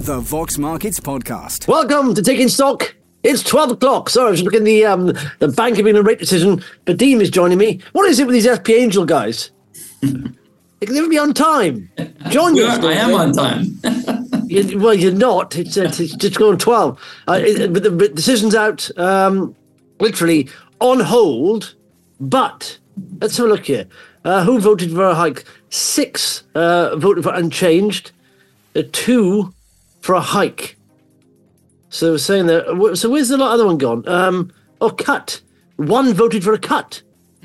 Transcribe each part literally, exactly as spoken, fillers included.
The Vox Markets Podcast. Welcome to Taking Stock. It's twelve o'clock. Sorry, I was looking at the um, the Bank of England rate decision. Vadim is joining me. What is it with these S P Angel guys? They can never be on time. John, yeah, I am on time. you, well, you're not. It's, uh, it's just going twelve. Uh, it, but the decision's out, um, literally on hold. But let's have a look here. Uh, who voted for a hike? Six uh, voted for unchanged. Uh, two for a hike. So we're saying that. So where's the other one gone? Um, oh, cut. One voted for a cut.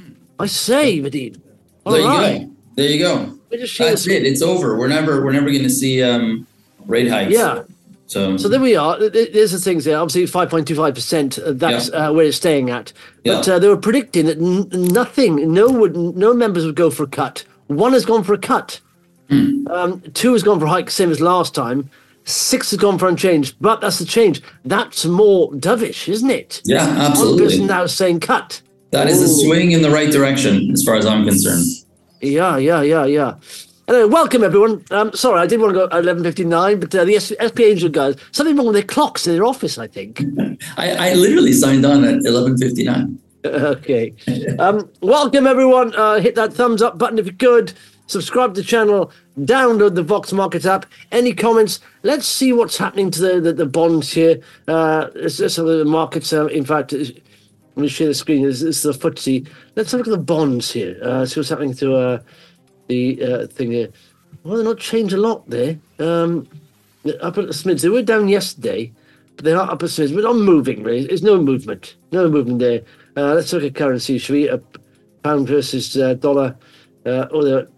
I say, Vadim. All there you right. go. There you go. That's it. It's over. We're never. We're never going to see um, rate hikes. Yeah. So. So there we are. There's the things there. Obviously, five point two five percent. That's yeah. uh, where it's staying at. But yeah. uh, they were predicting that n- nothing. No would. No members would go for a cut. One has gone for a cut. Hmm. Um, two has gone for a hike, same as last time. Six has gone for unchanged, but that's the change. That's more dovish, isn't it? Yeah, absolutely. One person now saying cut. That is Ooh. a swing in the right direction, as far as I'm concerned. Yeah, yeah, yeah, yeah. Anyway, welcome everyone. Um, sorry, I did want to go at eleven fifty-nine, but uh, the S P Angel guys, something wrong with their clocks in their office, I think. I, I literally signed on at eleven fifty-nine. Okay. Um, welcome everyone. Uh, hit that thumbs up button if you could. Subscribe to the channel, download the Vox Markets app. Any comments? Let's see what's happening to the, the, the bonds here. Uh, some of the markets, uh, in fact, let me share the screen. This is the F T S E. Let's have a look at the bonds here. Uh, see what's happening to uh, the uh, thing here. Well, they're not changed a lot there. Um, up at the Smids, they were down yesterday, but they're not up at Smids. We're not moving, really. There's no movement. No movement there. Uh, let's look at currency. Should we? Uh, pound versus uh, dollar. Uh, or the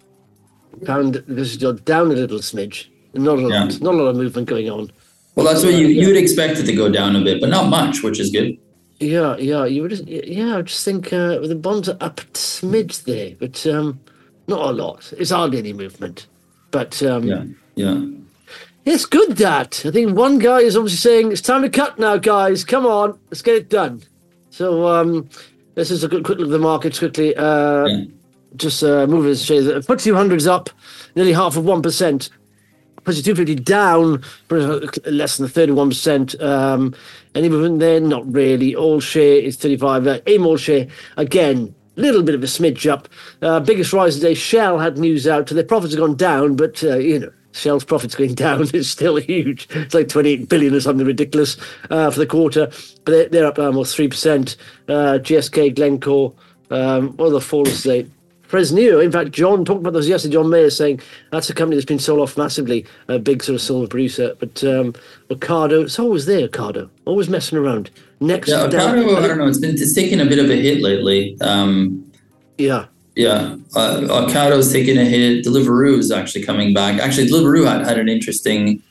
pound versus dollar down a little smidge. Not a lot. Yeah. Not a lot of movement going on. Well, that's what you you would expect it to go down a bit, but not much, which is good. Yeah, yeah. You would just yeah. I just think uh, the bonds are up a smidge there, but um, not a lot. It's hardly any movement. But um, yeah, yeah. It's good that I think one guy is obviously saying it's time to cut now, guys. Come on, let's get it done. So um, let's just look at a quick look at the markets quickly. Uh, yeah. Just uh, moving as shade. The F T S E two hundred is up nearly half of one percent. F T S E two fifty down less than thirty-one percent. Um, any movement there? Not really. All share is thirty-five. Uh, AIM all share again. A little bit of a smidge up. Uh, biggest rise today. Shell had news out. Their profits have gone down, but uh, you know. Shell's profits going down is still huge. It's like twenty-eight billion or something ridiculous uh, for the quarter. But they're, they're up almost three percent. Uh, G S K, Glencore, um, what are the falls today? Fresnillo, in fact, John talked about those yesterday. John Mayer saying that's a company that's been sold off massively, a big sort of silver producer. But um, Ocado, it's always there, Ocado, always messing around. Next, yeah, Ocado, I don't know, it's been it's taken a bit of a hit lately. Um, yeah. Yeah, uh, Ocado's taking a hit. Deliveroo is actually coming back. Actually, Deliveroo had, had an interesting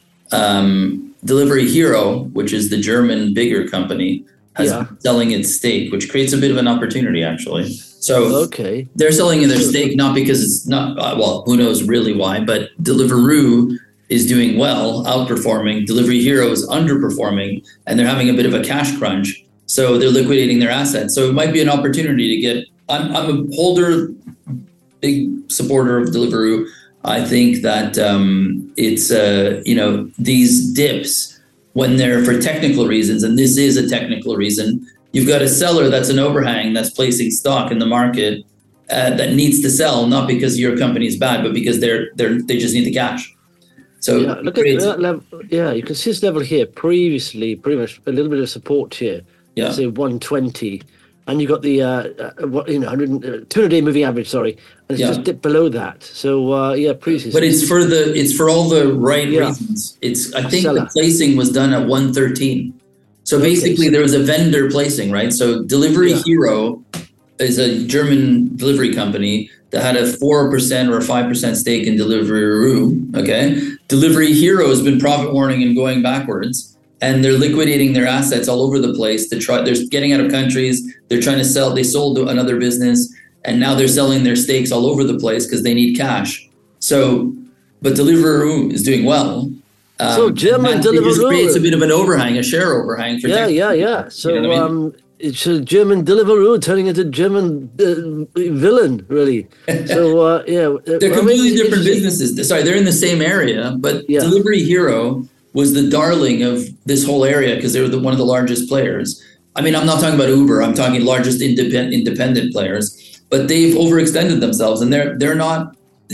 um, Delivery Hero, which is the German bigger company, has yeah. been selling its stake, which creates a bit of an opportunity, actually. So okay. they're selling their stake not because it's not, uh, well, who knows really why, but Deliveroo is doing well, outperforming. Delivery Hero is underperforming, and they're having a bit of a cash crunch. So they're liquidating their assets. So it might be an opportunity to get I'm, I'm a holder, big supporter of Deliveroo. I think that um, it's, uh, you know, these dips, when they're for technical reasons, and this is a technical reason, you've got a seller that's an overhang that's placing stock in the market uh, that needs to sell, not because your company is bad, but because they're they're they just need the cash. So yeah, look at that level. Yeah, you can see this level here. Previously, pretty much a little bit of support here. Yeah, let's say one twenty. And you got the uh, uh, what you know, two hundred day moving average. Sorry, and it's yeah. just dipped below that. So uh, yeah, previously. But it's for the it's for all the right yeah. reasons. It's I think the placing was done at one thirteen. So okay. basically, there was a vendor placing, right? So Delivery yeah. Hero is a German delivery company that had a four percent or a five percent stake in Deliveroo. Okay, Delivery Hero has been profit warning and going backwards. And they're liquidating their assets all over the place to try. They're getting out of countries. They're trying to sell. They sold to another business, and now they're selling their stakes all over the place because they need cash. So, but Deliveroo is doing well. Um, so German Deliveroo, it just creates a bit of an overhang, a share overhang for. Yeah, yeah, yeah. So you know what I mean? um, it's a German Deliveroo turning into German uh, villain, really. So uh, yeah, they're completely I mean, different businesses. Sorry, they're in the same area, but yeah. Delivery Hero was the darling of this whole area because they were the, one of the largest players. I mean, I'm not talking about Uber. I'm talking largest independent independent players, but they've overextended themselves, and they're they're not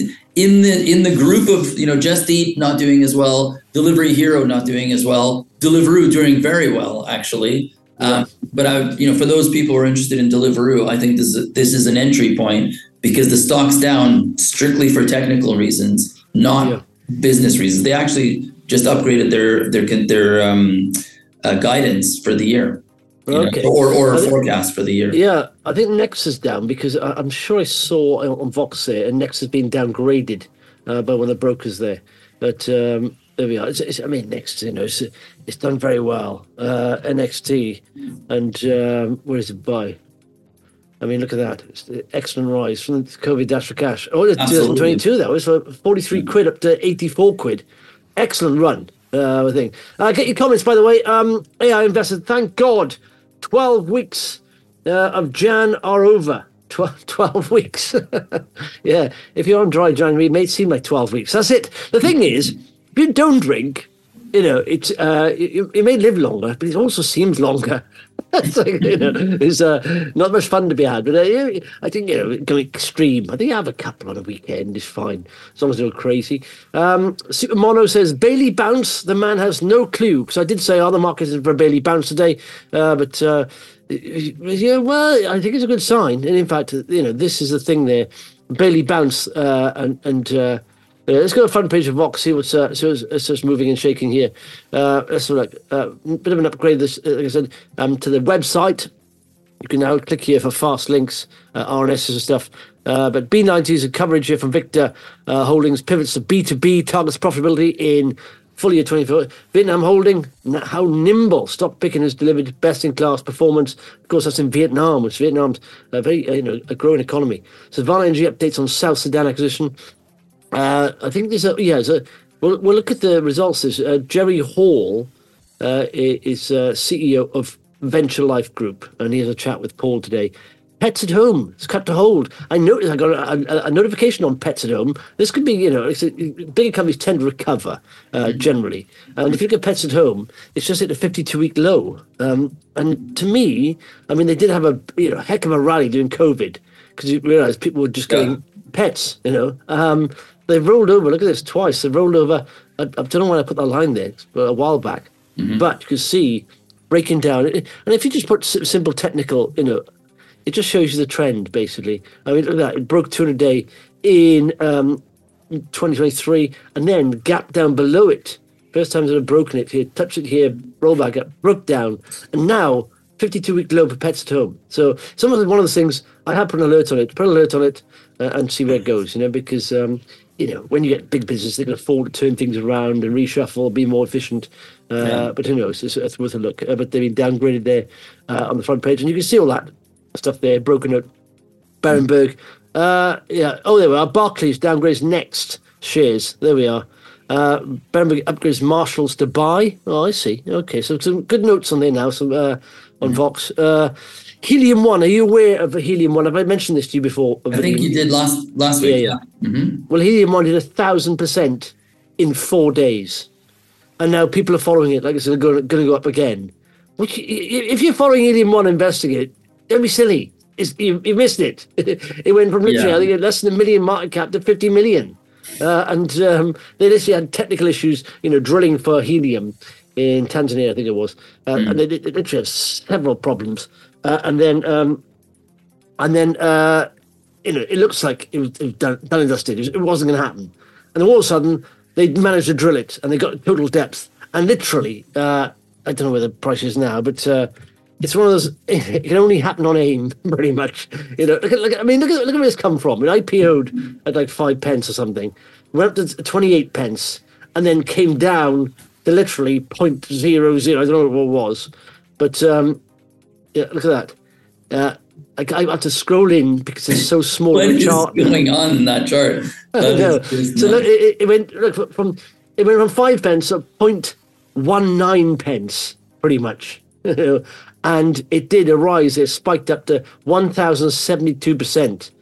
in the in the group of, you know, Just Eat not doing as well, Delivery Hero not doing as well, Deliveroo doing very well actually. Yeah. Um, but I, you know, for those people who are interested in Deliveroo, I think this is a, this is an entry point because the stock's down strictly for technical reasons, not yeah. business reasons. They actually just upgraded their their their um, uh, guidance for the year, okay, know, or or a think, forecast for the year. Yeah, I think Next is down because I, I'm sure I saw on Vox there, and Next has been downgraded uh, by one of the brokers there. But um, there we are. It's, it's, I mean, Next, you know, it's, it's done very well. Uh, N X T, and um, where is it by? I mean, look at that. It's an excellent rise from the COVID dash for cash. Oh, it's twenty twenty-two, that was forty-three quid up to eighty-four quid. Excellent run, uh, I think. Uh, get your comments, by the way. Um, A I invested, thank God, twelve weeks uh, of Jan are over. twelve, twelve weeks. Yeah, if you're on dry January, it may seem like twelve weeks. That's it. The thing is, if you don't drink, you know, it's, uh, you, you may live longer, but it also seems longer. It's like, you know, it's uh, not much fun to be had. But uh, I think, you know, going extreme. I think have a couple on a weekend is fine, as long as they're crazy. Um, Super Mono says, Bailey bounce, the man has no clue. Because I did say, oh, the market is for Bailey bounce today. Uh, but, uh, yeah, well, I think it's a good sign. And in fact, you know, this is the thing there. Bailey bounce uh, and... and uh, Yeah, let's go to the front page of Vox, see what's, uh, see what's, what's moving and shaking here. Uh, let's look, uh, a bit of an upgrade, this, uh, like I said, um, to the website. You can now click here for fast links, uh, R N Ss and stuff. Uh, but B ninety is a coverage here from Victor uh, Holdings, pivots to B two B, targets profitability in full year twenty-four. Vietnam Holding, how nimble. Stock picking has delivered best-in-class performance. Of course, that's in Vietnam, which Vietnam's a very, you know, a growing economy. So Vale Energy updates on South Sudan acquisition. Uh, I think there's a yeah. So we'll we'll look at the results. There's, uh, Jerry Hall uh, is uh, C E O of Venture Life Group, and he has a chat with Paul today. Pets at Home, it's cut to hold. I noticed I got a, a, a notification on Pets at Home. This could be, you know, it's a, bigger companies tend to recover uh, generally. And if you look at Pets at Home, it's just at a fifty-two week low. Um, and to me, I mean, they did have a you know heck of a rally during COVID because you realise people were just getting yeah. pets, you know. Um, They've rolled over. Look at this twice. They've rolled over. I, I don't know when I put that line there, but a while back. Mm-hmm. But you can see breaking down. And if you just put simple technical, you know, it just shows you the trend basically. I mean, look at that. It broke two hundred day in um, twenty twenty-three, and then gap down below it. First time that I've broken it here, touched it here, roll back up, broke down, and now fifty-two week low for Pets at Home. So some of the, one of the things I have put an alert on it. Put an alert on it uh, and see where it goes. You know, because. Um, You know, when you get big business, they can afford to turn things around and reshuffle, be more efficient. Uh, yeah. But who knows? It's, it's worth a look. Uh, but they've been downgraded there uh, on the front page, and you can see all that stuff there, broken out. Berenberg. Uh, yeah. Oh, there we are. Barclays downgrades Next shares. There we are. Uh, Berenberg upgrades Marshalls to buy. Oh, I see. Okay, so some good notes on there now. Some uh, on mm-hmm. Vox. Uh, Helium One. Are you aware of Helium One? Have I mentioned this to you before? I think you did last last week. Yeah, yeah. Mm-hmm. Well, Helium One did a thousand percent in four days, and now people are following it. Like I said, going to go up again. Which, if you're following Helium One, investing it, don't be silly. It's, you, you missed it. It went from literally yeah. I think less than a million market cap to fifty million, uh, and um, they literally had technical issues. You know, drilling for helium in Tanzania, I think it was, uh, mm. and they, they literally had several problems. Uh, and then, um, and then, uh, you know, it looks like it was, it was done, done and dusted. It, was, it wasn't going to happen. And then all of a sudden, they managed to drill it, and they got total depth. And literally, uh, I don't know where the price is now, but uh, it's one of those. It can only happen on AIM, pretty much. You know, look at, look at, I mean, look at look at where it's come from. It I P O'd at like five pence or something, went up to twenty-eight pence, and then came down to literally point zero zero. I don't know what it was, but. Um, Yeah, look at that. Uh, I, I have to scroll in because it's so small. What is chart. going on in that chart? That no. is, so look, it, it went look from it went from five pence to point one nine pence, pretty much, and it did a rise. It spiked up to one thousand seventy two percent.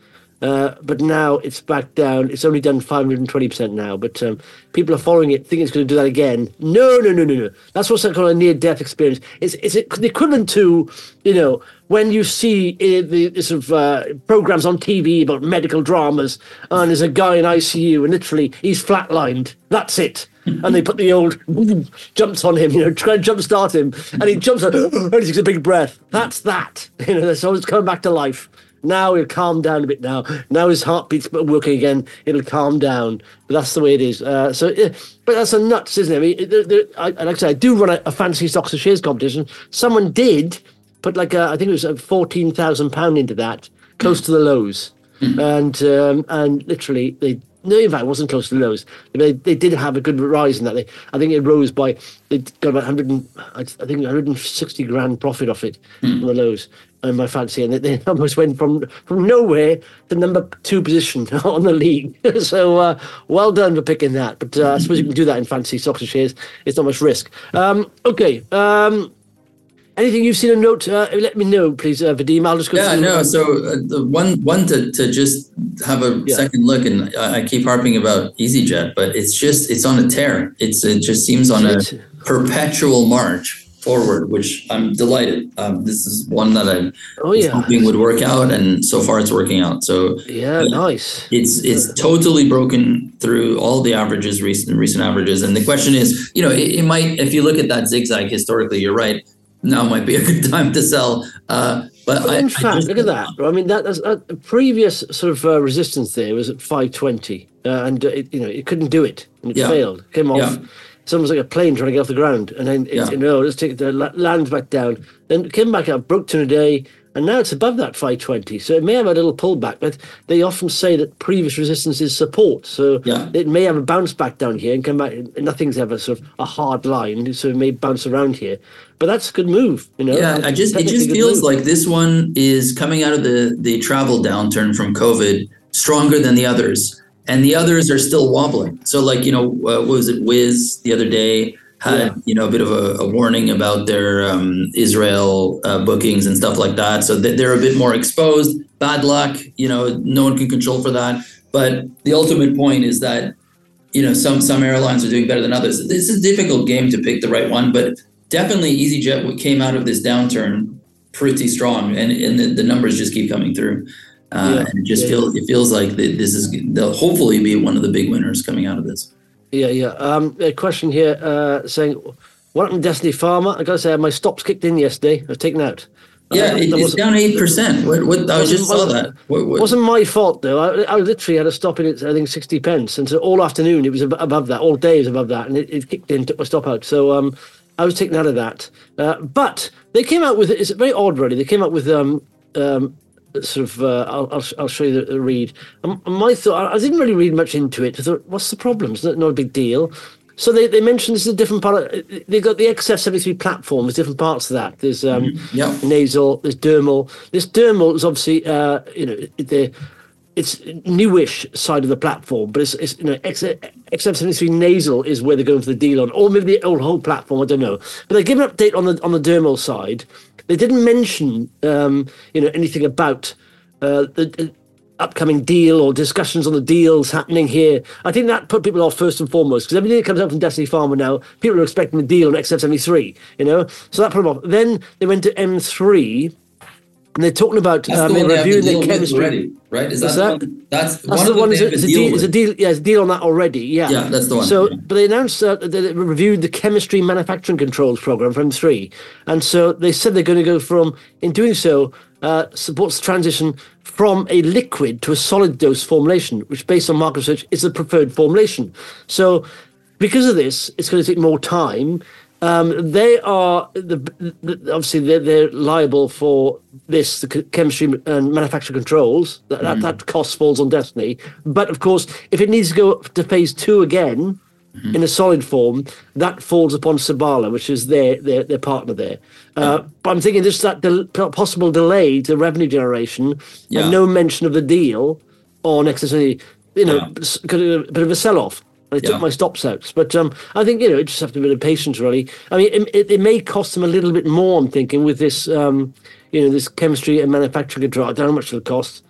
Uh, but now it's back down. It's only done five hundred twenty percent now. But um, people are following it, thinking it's going to do that again. No, no, no, no, no. That's what's called a near-death experience. It's it's the equivalent to, you know, when you see uh, the, the sort of uh, programs on T V about medical dramas, and there's a guy in I C U, and literally he's flatlined. That's it. And they put the old jumps on him, you know, try and jumpstart him, and he jumps on, and he takes a big breath. That's that. You know, so it's coming back to life. Now he'll calm down a bit now. Now his heartbeat's working again. It'll calm down. But that's the way it is. Uh, so, yeah, but that's a nuts, isn't it? I mean, there, there, I, like I said, I do run a, a fancy stocks and shares competition. Someone did put like a, I think it was a fourteen thousand pound into that, close to the lows, mm-hmm. and um, and literally they. No, in fact, it wasn't close to the lows. They, they did have a good rise in that. They, I think it rose by, they got about one hundred, and, I think one hundred sixty grand profit off it mm. on the lows in my fancy. And they, they almost went from, from nowhere to number two position on the league. so uh, well done for picking that. But uh, I suppose you can do that in fancy stocks and shares. It's not much risk. Um, okay. Um, Anything you've seen a note, uh, let me know, please, uh, Vadim. I'll just go Yeah, no, so uh, the one one to, to just have a yeah. second look, and I, I keep harping about EasyJet, but it's just, it's on a tear. It's It just seems on a perpetual march forward, which I'm delighted. Um, this is one that I oh, was yeah. hoping would work out, and so far it's working out. So yeah, yeah, nice. It's it's totally broken through all the averages, recent recent averages. And the question is, you know, it, it might, if you look at that zigzag historically, you're right. Now might be a good time to sell. Uh, but well, I, in fact, just, look at that. I mean, that, that's a previous sort of uh, resistance there was at five twenty, uh, and uh, it, you know it couldn't do it, and it yeah. failed. Came off. Yeah. It's almost like a plane trying to get off the ground, and then it, yeah. you know, let's take the land back down. Then came back up, broke two in a day, and now it's above that five twenty. So it may have a little pullback, but they often say that previous resistance is support. So yeah. it may have a bounce back down here and come back. Nothing's ever sort of a hard line, so it may bounce around here. But that's a good move, you know. Yeah, I just it just feels move. like this one is coming out of the the travel downturn from COVID stronger than the others, and the others are still wobbling. So, like, you know, uh, what was it? Wiz the other day had yeah. you know a bit of a, a warning about their um, Israel uh, bookings and stuff like that. So they're a bit more exposed. Bad luck, you know, no one can control for that. But the ultimate point is that, you know, some some airlines are doing better than others. It's a difficult game to pick the right one, but definitely EasyJet came out of this downturn pretty strong, and, and the, the numbers just keep coming through. Uh, yeah. And it just yeah. feels it feels like this is they'll hopefully be one of the big winners coming out of this. Yeah, yeah. Um, a question here uh, saying, what happened to Destiny Pharma? I got to say, my stops kicked in yesterday. I was taken out. Yeah, it, it's down eight percent. What, what, I just saw that. What, what? Wasn't my fault, though. I, I literally had a stop in it, I think, sixty pence. And so all afternoon, it was above that. All day, it was above that. And it, it kicked in, took my stop out. So um, I was taken out of that. Uh, but they came out with, it's very odd, really. They came out with um, um, sort of, uh, I'll, I'll, I'll show you the, the read. Um, my thought, I didn't really read much into it. I thought, what's the problem? It's not, not a big deal. So they, they mentioned this is a different part of, they've got the X F seventy-three platform, there's different parts of that. There's um, mm-hmm. yeah. nasal, there's dermal. This dermal is obviously, uh, you know, the it's newish side of the platform, but it's, it's you know, X F seventy-three nasal is where they're going for the deal on, or maybe the old whole platform, I don't know. But they give an update on the on the dermal side. They didn't mention, um, you know, anything about uh, the uh, upcoming deal or discussions on the deals happening here. I think that put people off first and foremost, because everything that comes out from Destiny Pharma now, people are expecting the deal on X F seventy-three, you know, so that put them off. Then they went to M three, and they're talking about um, the they're reviewing the their chemistry. Already, right? Is that, that? The one? That's, that's one the of one. Is a, a deal, a deal. Yeah, it's a deal on that already. Yeah, yeah, that's the one. So, yeah. but they announced uh, that they reviewed the chemistry manufacturing controls program for M three, and so they said they're going to go from, in doing so, uh, supports the transition from a liquid to a solid dose formulation, which, based on market research, is the preferred formulation. So, because of this, it's going to take more time. Um, they are the, the, obviously they're, they're liable for this, the chemistry and manufacturing controls. That, mm. that that cost falls on Destiny. But of course, if it needs to go to phase two again mm-hmm. in a solid form, that falls upon Sabala, which is their their, their partner there. Uh, yeah. But I'm thinking just that del- possible delay to revenue generation yeah. and no mention of the deal on excessively, you know, yeah. a bit of a sell-off. I took yeah. my stops out. But um, I think, you know, it just have to be a bit of patience, really. I mean, it, it, it may cost them a little bit more, I'm thinking, with this, um, you know, this chemistry and manufacturing control. I don't know how much it'll cost.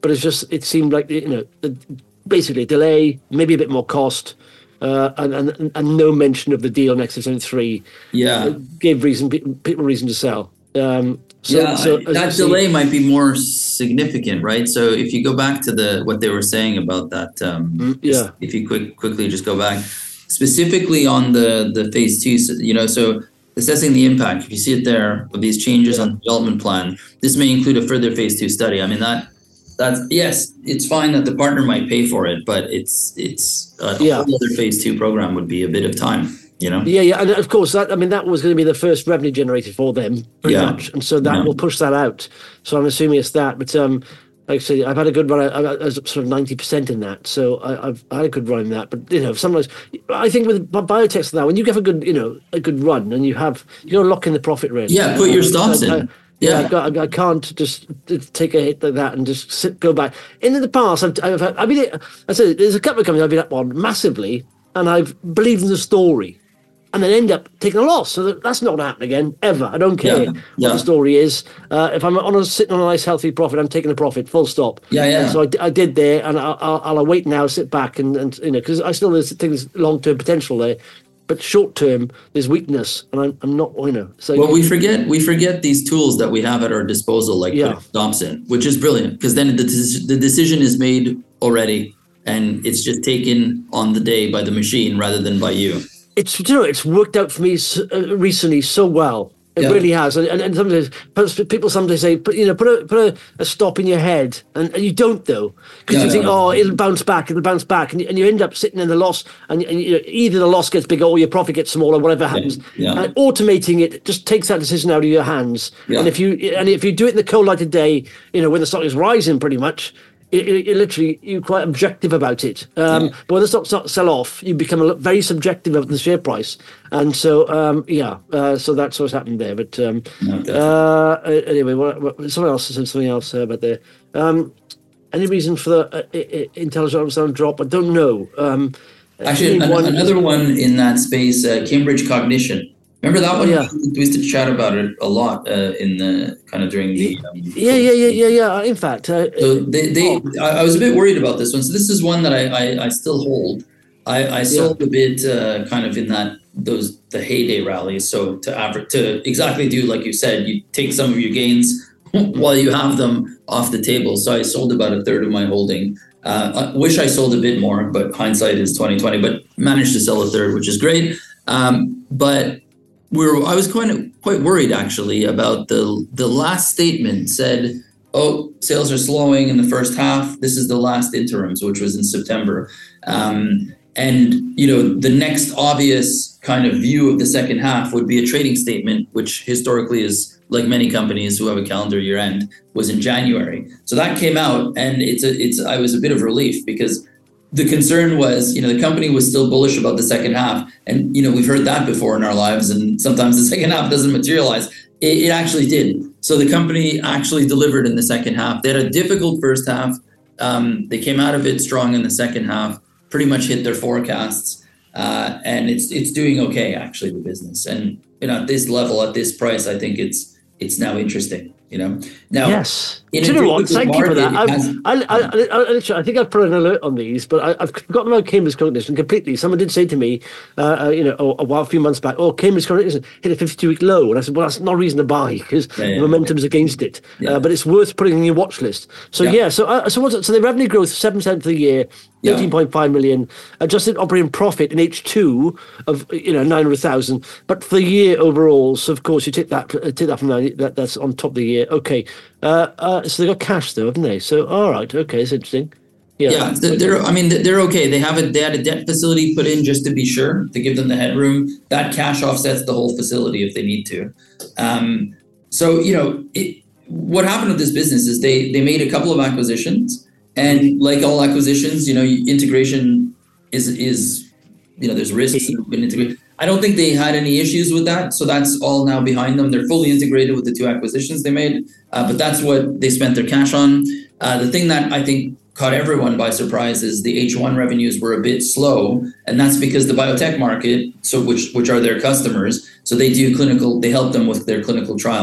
but it's just it seemed like you know basically delay, maybe a bit more cost. Uh, and, and and no mention of the deal on X S three. Yeah, gave reason people reason to sell. Um, so, yeah, so that delay see, might be more significant, right? So if you go back to the what they were saying about that, um, yeah. Just, if you quick quickly just go back specifically on the the phase two, you know, so assessing the impact. If you see it there of these changes yeah. on the development plan, this may include a further phase two study. I mean that. That's yes, it's fine that the partner might pay for it, but it's it's a yeah. whole other phase two program would be a bit of time, you know. Yeah, yeah, and of course that I mean that was going to be the first revenue generator for them, pretty yeah. much, and so that yeah. will push that out. So I'm assuming it's that, but um, like I said, I've had a good run. I, I was sort of ninety percent in that, so I, I've had a good run in that. But you know, sometimes I think with biotechs now, when you get a good, you know, a good run, and you have you got to lock in the profit really. Yeah, put your stops I, in. I, Yeah, yeah I, I can't just take a hit like that and just sit, go back. In the past, I've, I've, I mean, I said there's a couple of companies I've been up on massively, and I've believed in the story, and then end up taking a loss. So that, that's not going to happen again ever. I don't care yeah, what yeah. the story is. Uh, if I'm on a, sitting on a nice healthy profit, I'm taking a profit. Full stop. Yeah, yeah. And so I, I did there, and I'll, I'll, I'll await now, sit back, and, and you know, because I still think there's long term potential there. But short term, there's weakness, and I'm, I'm not, you know. So well, we forget we forget these tools that we have at our disposal, like yeah. putting stops in, which is brilliant because then the the decision is made already, and it's just taken on the day by the machine rather than by you. It's you know it's worked out for me so, uh, recently so well. It yeah. really has, and, and, and sometimes people sometimes say, "Put you know, put a put a, a stop in your head," and, and you don't though, because no, you think, no, "Oh, no. it'll bounce back, it'll bounce back," and you, and you end up sitting in the loss, and, and you know, either the loss gets bigger or your profit gets smaller, whatever happens. Yeah, yeah. And automating it just takes that decision out of your hands. Yeah. And if you and if you do it in the cold light of day, you know, when the stock is rising, pretty much. It, it, it literally, you're quite objective about it. Um, yeah. But when the stocks start to sell off, you become a, very subjective of the share price. And so, um, yeah, uh, so that's what's happened there. But um, no, uh, anyway, what, what, someone else said something else uh, about there. Um, any reason for the uh, intelligent sound drop? I don't know. Um, Actually, an, one, another one in that space, uh, Cambridge Cognition. Remember that one? Yeah. We used to chat about it a lot uh, in the kind of during the. Um, yeah, yeah, yeah, yeah, yeah. In fact, uh, so they, they, oh. I, I was a bit worried about this one. So this is one that I, I, I still hold. I, I sold yeah. a bit, uh, kind of in that those the heyday rallies. So to average, to exactly do like you said, you take some of your gains while you have them off the table. So I sold about a third of my holding. Uh, I wish I sold a bit more, but hindsight is twenty twenty. But managed to sell a third, which is great. Um, but We're, I was quite quite worried actually about the the last statement said, "Oh, sales are slowing in the first half. This is the last interims," which was in September, um, and you know the next obvious kind of view of the second half would be a trading statement, which historically is like many companies who have a calendar year end was in January. So that came out, and it's a it's I was a bit of relief because. The concern was, you know, the company was still bullish about the second half. And, you know, we've heard that before in our lives. And sometimes the second half doesn't materialize. It, it actually did. So the company actually delivered in the second half. They had a difficult first half. Um, they came out of it strong in the second half, pretty much hit their forecasts. Uh, and it's it's doing okay, actually, the business. And, you know, at this level, at this price, I think it's it's now interesting. You know, now yes. Do you know what? Thank you for that. I, has, I, I, I, I, I think I've put an alert on these, but I, I've forgotten about Cambridge Cognition completely. Someone did say to me, uh, uh, you know, a, a while, a few months back, "Oh, Cambridge Cognition hit a fifty-two week low," and I said, "Well, that's not a reason to buy because yeah, yeah, the momentum's yeah. against it, yeah. uh, but it's worth putting in your watch list." So yeah, yeah so uh, so what's so the revenue growth seven percent for the year. eighteen point five million, adjusted operating profit in H two of you know nine hundred thousand, but for the year overall. So of course you take that uh, take that from that, that that's on top of the year. Okay, uh, uh, so they got cash though, haven't they? So all right, okay, it's interesting. Yeah, yeah, they're. I mean, they're okay. They have a they had a debt facility put in just to be sure to give them the headroom. That cash offsets the whole facility if they need to. Um, so you know, it, what happened with this business is they they made a couple of acquisitions. And like all acquisitions, you know, integration is, is you know, there's risks in integration. I don't think they had any issues with that. So that's all now behind them. They're fully integrated with the two acquisitions they made. Uh, but that's what they spent their cash on. Uh, the thing that I think caught everyone by surprise is the H one revenues were a bit slow. And that's because the biotech market, so which which are their customers, so they do clinical, they help them with their clinical trials.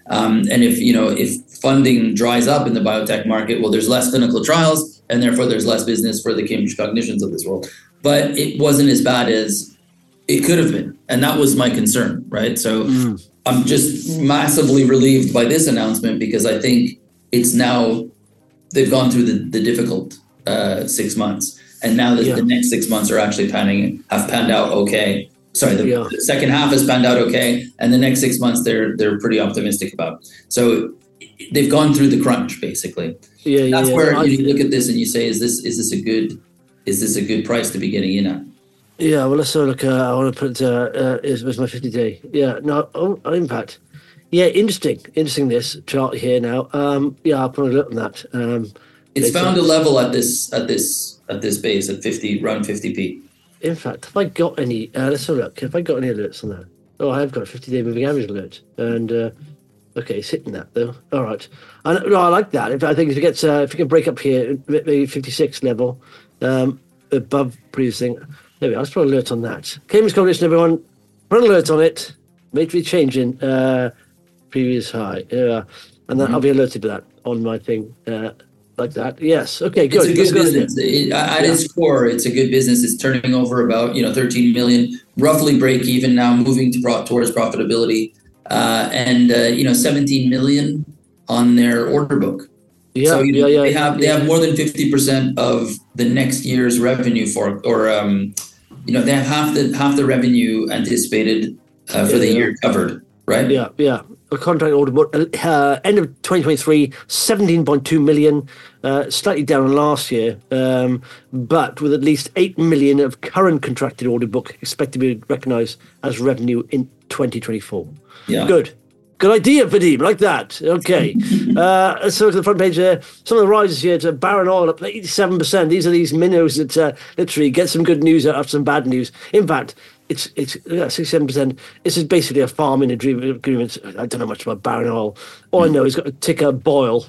Um, and if, you know, if funding dries up in the biotech market, well, there's less clinical trials, and therefore there's less business for the Cambridge Cognitions of this world. But it wasn't as bad as it could have been. And that was my concern, right? So mm. I'm just massively relieved by this announcement, because I think it's now, they've gone through the, the difficult uh, six months. And now that yeah. the next six months are actually panning, have panned out okay. Sorry, the, yeah. the second half has panned out okay, and the next six months they're they're pretty optimistic about. So they've gone through the crunch, basically. Yeah, yeah. That's yeah, where yeah. you look at this and you say, is this is this a good is this a good price to be getting in at? Yeah, well, let's have a look. Uh, I want to put uh, uh, is was my fifty day. Yeah, no, oh, impact. Yeah, interesting, interesting. This chart here now. Um, yeah, I'll put a look on that. Um, it's found a level at this at this at this base at fifty, around fifty p. In fact, have I got any? Uh, let's have a look. Have I got any alerts on that? Oh, I have got a fifty-day moving average alert, and uh, okay, it's hitting that though. All right, and no, I like that. If I think if it gets, uh, if you can break up here, maybe fifty-six level, um, above previous thing. There we are. Let's put an alert on that. Cambridge Cognition, everyone, put an alert on it. Make the change in uh, previous high. Yeah, and then mm-hmm. I'll be alerted to that on my thing. Uh, Like that, yes. Okay, good. It's a good business. It, at yeah. its core, it's a good business. It's turning over about you know thirteen million, roughly break even now, moving to pro- towards profitability, uh, and uh, you know seventeen million on their order book. Yeah, so you know, yeah, yeah. They have they have more than fifty percent of the next year's revenue for, or um, you know, they have half the half the revenue anticipated uh, for yeah, the yeah. year covered, right? Yeah, yeah. A contract order book, uh, end of twenty twenty-three, seventeen point two million, uh, slightly down on last year, um, but with at least eight million of current contracted order book expected to be recognised as revenue in twenty twenty-four. Yeah. Good. Good idea, Vadim, like that. Okay. uh, let's look at the front page there. Some of the rises here to Barron Oil up eighty-seven percent. These are these minnows that uh, literally get some good news out of some bad news. In fact, It's it's yeah, sixty-seven percent. This is basically a farming agreement. I don't know much about Barron Oil. All I know is got a ticker Boyle.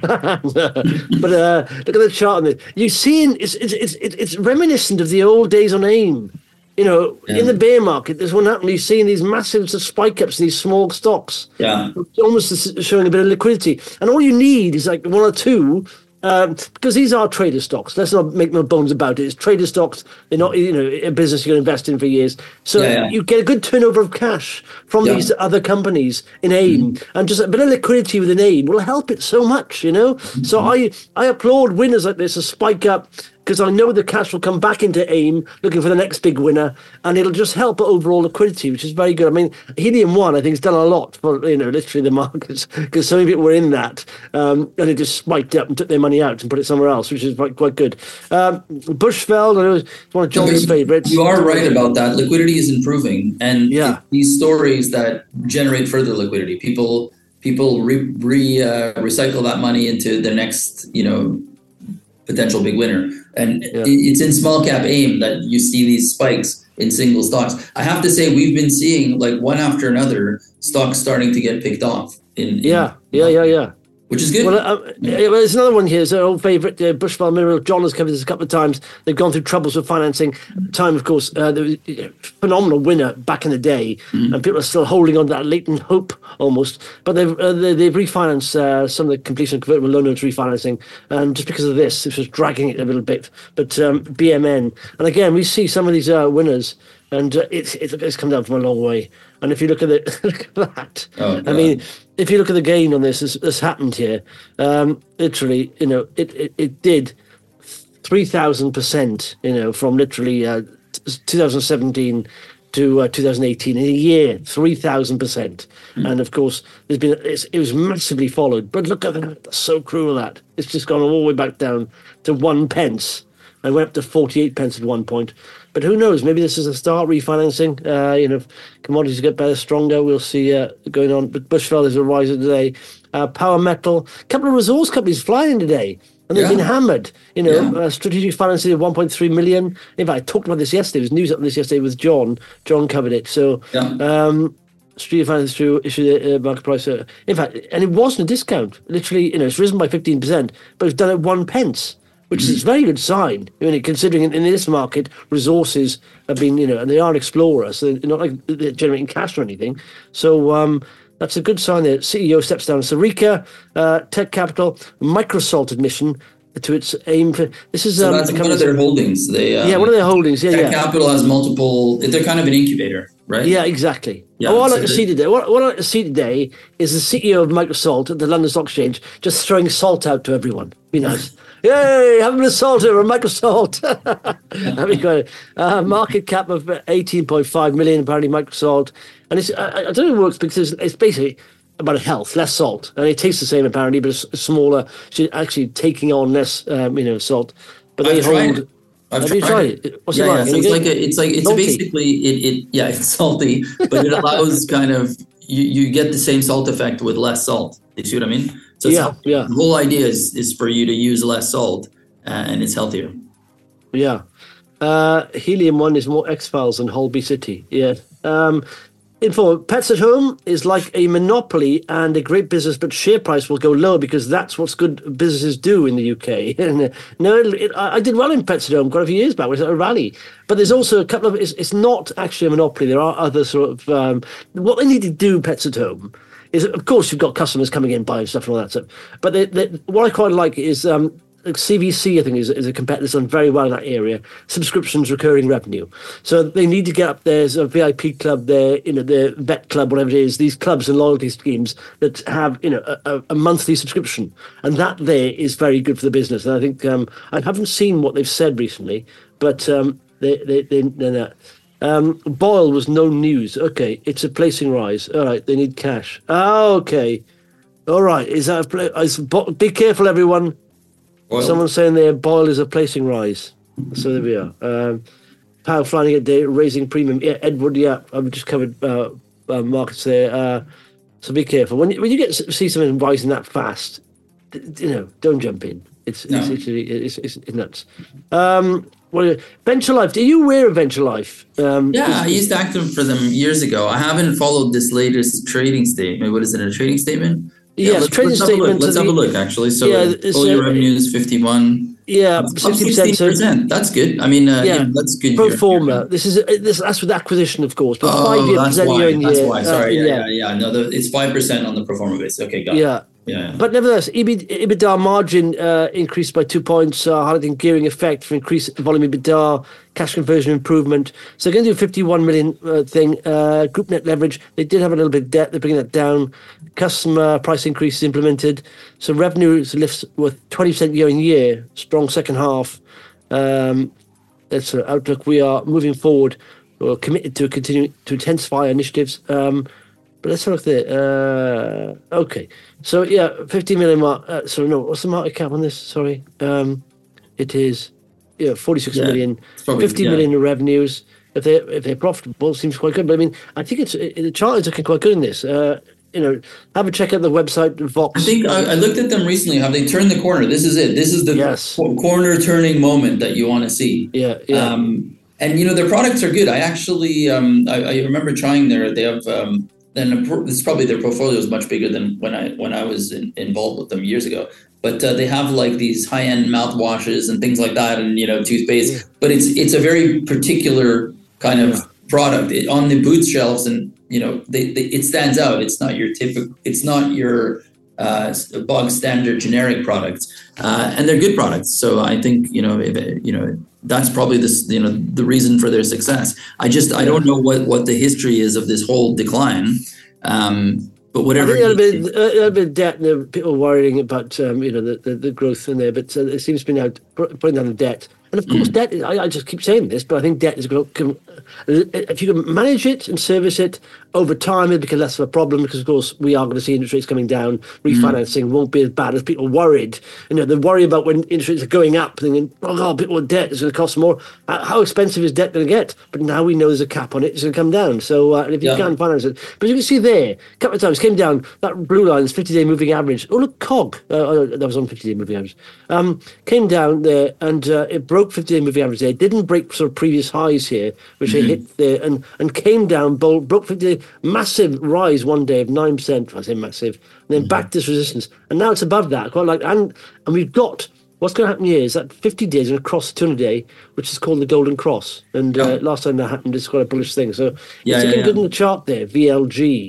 But uh, look at the chart on this. You see, it's it's it's it's reminiscent of the old days on AIM. You know, yeah. in the bear market, there's one happening. You're seeing these massive spike ups in these small stocks. Yeah, almost showing a bit of liquidity. And all you need is like one or two. Um, because these are trader stocks. Let's not make no bones about it. It's trader stocks. They're not, you know, a business you're going to invest in for years. So yeah, yeah. you get a good turnover of cash from yeah. these other companies in AIM, mm-hmm. and just a bit of liquidity within AIM will help it so much, you know. Mm-hmm. So I I applaud winners like this to spike up, because I know the cash will come back into AIM looking for the next big winner, and it'll just help overall liquidity, which is very good. I mean, Helium One, I think, has done a lot for, you know, literally the markets, because so many people were in that, um, and it just spiked up and took their money out and put it somewhere else, which is quite, quite good. Um, Bushveld, I know it's one of John's favourites. You are right about that. Liquidity is improving, and yeah. these stories that generate further liquidity, people people re, re uh, recycle that money into the next, you know, potential big winner. And yeah. it's in small cap AIM that you see these spikes in single stocks. I have to say, we've been seeing like one after another stocks starting to get picked off. In, yeah, in, yeah, yeah, yeah. Which is good. Well, uh, yeah. There's another one here. It's our old favourite, uh, Bushveld Mineral. John has covered this a couple of times. They've gone through troubles with financing. At the time, of course, uh, there was a phenomenal winner back in the day, mm-hmm. and people are still holding on to that latent hope almost. But they've uh, they, they've refinanced uh, some of the completion of convertible loan notes refinancing, and just because of this, this was dragging it a little bit. But um, B M N, and again, we see some of these uh, winners, and uh, it's it's come down from a long way. And if you look at it, look at that. Oh, I mean, if you look at the gain on this, this, this happened here. Um, literally, you know, it it, it did three thousand percent. You know, from literally uh, two thousand seventeen to uh, two thousand eighteen in a year, three thousand percent. And of course, there's been it's, it was massively followed. But look at that; that's so cruel. That it's just gone all the way back down to one pence. I went up to forty-eight pence at one point. But who knows? Maybe this is a start refinancing. Uh, you know, if commodities get better, stronger, we'll see uh, going on. But Bushveld is a riser today. Uh, Power Metal, a couple of resource companies flying today, and they've yeah. been hammered. You know, yeah. uh, strategic financing of one point three million. In fact, I talked about this yesterday. There was news on this yesterday with John. John covered it. So, yeah. um, strategic finance through issue uh, market price. Uh, in fact, and it wasn't a discount. Literally, you know, it's risen by fifteen percent, but it's done at one pence. Which is a very good sign. I mean, considering in, in this market, resources have been, you know, and they are explorers, so they're not like they're generating cash or anything. So um, That's a good sign there. C E O steps down. Sarika, uh, Tech Capital, Microsalt admission to its aim for this is so um, that's one of their holdings. They um, yeah, one of their holdings. Yeah, Tech yeah. Capital has multiple. They're kind of an incubator, right? Yeah, exactly. Yeah, oh, what so I like to they- see today. What, what I like to see today is the C E O of Microsalt at the London Stock Exchange just throwing salt out to everyone. Be nice. Yay! Have a bit of salt over Microsalt. That'd be great. Uh, market cap of eighteen point five million. Apparently, Microsalt, and it's I, I don't know if it works because it's, it's basically about health, less salt, and it tastes the same apparently, but it's smaller. She's actually taking on less, um, you know, salt. But they I've tried hold. it. I've Have tried, you tried it. it? What's yeah, it like? yeah. So Any it's good? like a, it's like it's Salty. basically it, it. Yeah, it's salty, but it allows kind of you, you get the same salt effect with less salt. You see what I mean? So it's Yeah, healthy. yeah. The whole idea is is for you to use less salt, uh, and it's healthier. Yeah. Uh, Helium One is more X-Files than Holby City. Yeah. Um, info, Pets at Home is like a monopoly and a great business, but share price will go lower because that's what good businesses do in the U K. And, uh, no, it, it, I I did well in Pets at Home quite a few years back. It was at a rally. But there's also a couple of, it's, it's not actually a monopoly. There are other sort of, um, what they need to do, Pets at Home, is, of course, you've got customers coming in, buying stuff and all that stuff. But they, they, what I quite like is um, like C V C, I think, is, is a competitor that's done very well in that area. Subscriptions, recurring revenue. So they need to get up there. There's a V I P club there, you know, the vet club, whatever it is, these clubs and loyalty schemes that have, you know, a, a monthly subscription. And that there is very good for the business. And I think um, I haven't seen what they've said recently, but um, they, they, they, they're not. Um, Boyle was no news. Okay, it's a placing rise. All right, they need cash. Oh, okay. All right, is that a pla- is, Bo- be careful, everyone. Oil. Someone's saying there, Boyle is a placing rise. So there we are. Um, Power flying at day, raising premium. Yeah, Edward, yeah, I've just covered uh, uh, markets there. Uh, so be careful. When, you- when you get to see something rising that fast, d- d- you know, don't jump in. It's No. it's, literally it's, it's, it's nuts. Um, what, Venture Life, are you aware of Venture Life? Um, Yeah, I used to act for them years ago. I haven't followed this latest trading statement. What is it? A trading statement? Yes, let's, trading let's have a look. statement Let's to have a the- look. Actually, so Yeah, it's, full year uh, revenues fifty-one. Yeah, Up sixty sixteen percent. So percent. That's good. I mean, uh, Yeah, yeah, that's good. pro year- forma. This is this that's with acquisition, of course, but Oh, five year that's percent why. year in That's year. why. uh, Sorry. yeah, yeah, yeah. No, the, it's five percent on the pro forma base. Okay, got it. yeah. Yeah. But nevertheless, EBIT, EBITDA margin uh, increased by two points, uh, highlighting gearing effect for increased volume EBITDA, cash conversion improvement. So they're going to do a fifty-one million uh, thing. Uh, group net leverage, they did have a little bit of debt. They're bringing that down. Customer price increases implemented. So revenue lifts with twenty percent year on year. Strong second half. Um, that's our outlook. We are moving forward. We're committed to continue to intensify our initiatives. Um, But let's have a look there. Uh, okay. So, yeah, fifty million mark. Uh, sorry, no, what's the market cap on this? Sorry. Um, it is yeah, forty-six Yeah, million, it's probably- fifty yeah. million in revenues. If they're, if they're profitable, seems quite good. But I mean, I think it's it, the chart is looking quite good in this. Uh, you know, have a check out the website, Vox. I think I, I looked at them recently. Have they turned the corner? This is it. This is the Yes. co- corner turning moment that you want to see. Yeah, yeah. Um, and you know their products are good. I actually um, I, I remember trying their. They have. Um, and this is probably their portfolio is much bigger than when I when I was in, involved with them years ago. But uh, they have like these high end mouthwashes and things like that, and you know toothpaste. Yeah. But it's it's a very particular kind of Yeah. product it, on the booth shelves, and you know they, they it stands out. It's not your typical. It's not your uh, bog standard generic products, uh, and they're good products. So I think you know if it, you know. That's probably this, you know, the reason for their success. I just, I don't know what, what the history is of this whole decline, um, but I whatever. think a little bit, a little bit of debt, and there are people worrying about um, you know the, the, the growth in there, but uh, it seems to be now putting down the debt. And of course, Mm. debt. Is, I, I just keep saying this, but I think debt is going to. If you can manage it and service it over time, it'll become less of a problem because, of course, we are going to see interest rates coming down. Refinancing Mm. won't be as bad as people worried. You know, they worry about when interest rates are going up, thinking, "Oh God, people with debt is going to cost more." Uh, How expensive is debt going to get? But now we know there's a cap on it; it's going to come down. So uh, if you Yeah. can finance it, but you can see there, a couple of times came down. That blue line is fifty-day moving average. Oh look, C O G. Uh, oh, that was on fifty-day moving average. Um, came down there and uh, it broke fifty-day moving average. There it didn't break sort of previous highs here, which they hit there, and and came down. Bold broke fifty-day massive rise one day of nine percent. I say massive, and then back to this resistance, and now it's above that. Quite like and and we've got. What's going to happen here is that fifty days going to cross the two hundred day, which is called the Golden Cross. And uh, Yeah. last time that happened, it's quite a bullish thing. So Yeah, it's yeah, looking yeah. good in the chart there, V L G.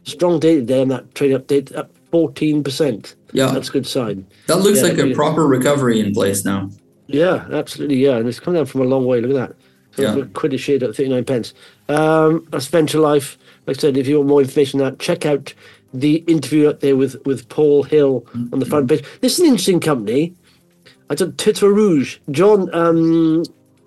strong day today on that trading update, up fourteen percent. Yeah. That's a good sign. That looks yeah, like a proper recovery in place now. Yeah, absolutely. Yeah, and it's come down from a long way. Look at that. So Yeah. quid a shade at thirty-nine pence. Um, that's Venture Life. Like I said, if you want more information on that, check out the interview out there with, with Paul Hill mm-hmm. on the front page. This is an interesting company. I don't Titre Rouge. John um,